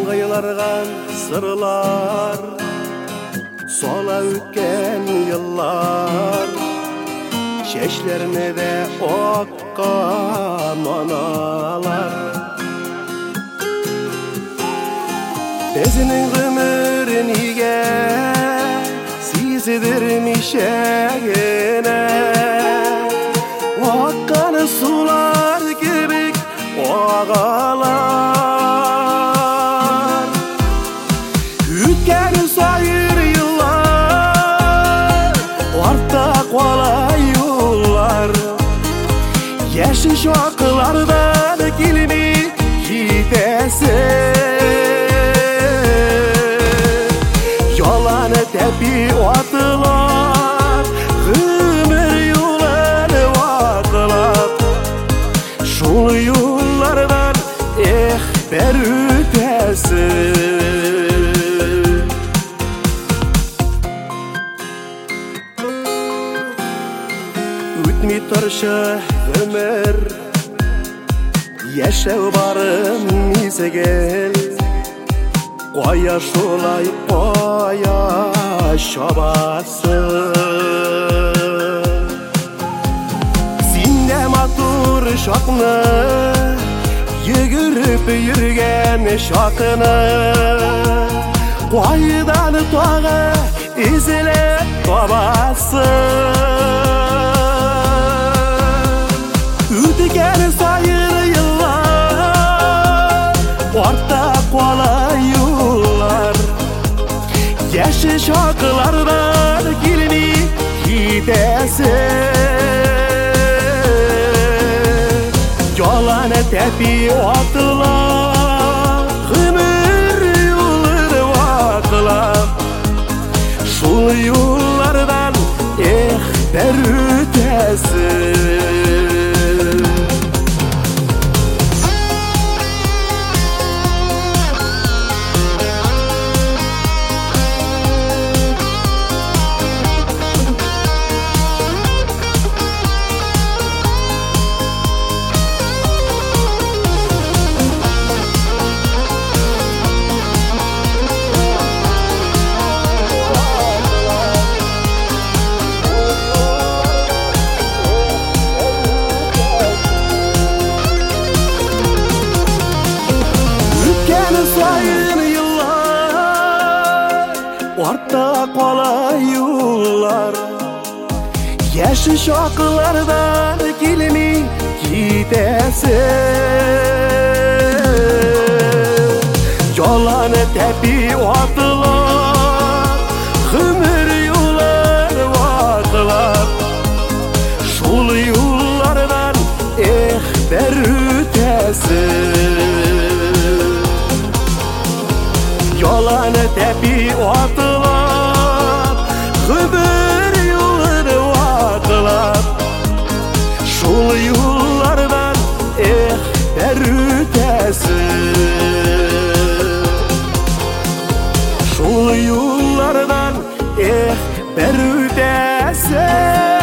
Аңғайларған сырлар, сола өткен yıllar, Шешлеріне де оққан аналар. Өзінің ғұмырын иге сездірмешегіне, Оққаны сулар кебек оғалар. Өткені сайыр yıllar, артта қалай yollar, Яші шоқылардан келмей кетесің. Yolаны тәпи атылар, ғұмыр yolаны вақылап, Шул yollardan бір өтесің. Өтмей тұршы ғұмыр, Яшәу барым мезгіл, Қоя шулай қоя шабасың. Сенде матур шақны, Жүгіріп жүрген шақны, Қойдан тоғы ізіліп табасың. Өткен сайыр yıllar, артта қалай yollar, Яші шоқылардан келмей кетесің. Yolаны тәпи атылар, ғұмыр yolını вақылап, Шул yollardan бір өтесің. Sayın yıllar, артта қалай yollar, Яші шоқылардан келмей кетесің. Yolаны тәпи атылар, ғұмыр yolını вақылап, Шул yollardan бір өтесің. Yolаны тәпи атылар, ғұмыр yolını вақылап, Шул yollardan бір өтесің. Шул yollardan бір өтесің.